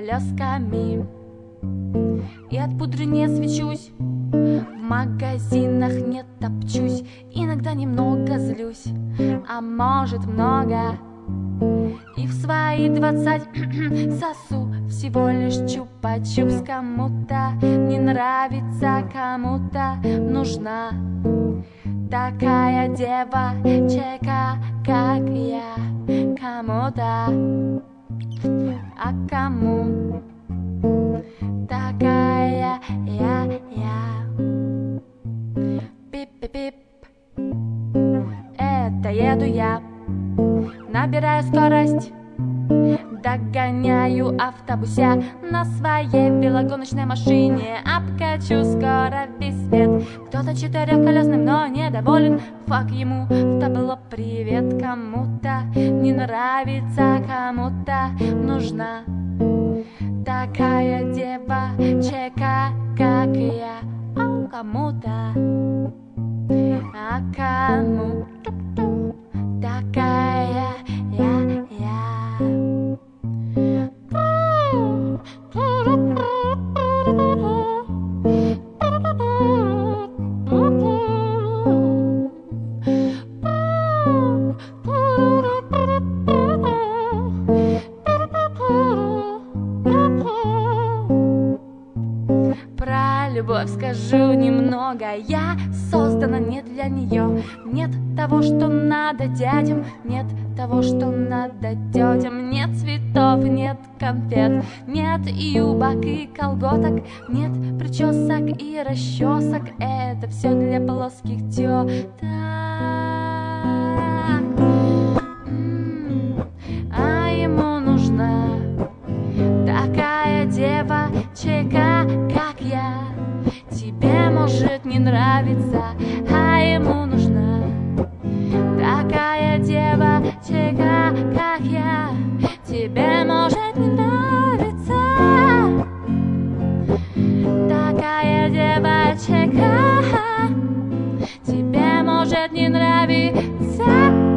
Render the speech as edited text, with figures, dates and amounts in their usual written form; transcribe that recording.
блесками. И от пудры не свечусь, в магазинах не топчусь, иногда немного злюсь, а может много. И в свои 20 сосу всего лишь чупа-чупс. Кому-то не нравится, кому-то нужна такая девочка, как я. Кому-то, а кому такая я. Пип-пип-пип, это еду я. Набираю скорость, догоняю автобуся на своей велогоночной машине. Обкачу скоро весь свет. Кто-то четырехколесным, но недоволен. Фак ему в табло привет. Кому-то не нравится, кому-то нужна такая девочка, как я. Кому-то, а кому такая я. Про любовь скажу немного. Я создана не для нее. Нет того, что надо дядям, нет того, что надо тетям. Нет цветов, нет конфет, нет юбок и колготок, нет причесок и расчесок. Это все для плоских теток. А ему нужна такая девочка, как я. Тебе может не нравиться, а ему нужна такая девочка, как я. Тебе может не нравиться такая девочка. Тебе может не нравиться.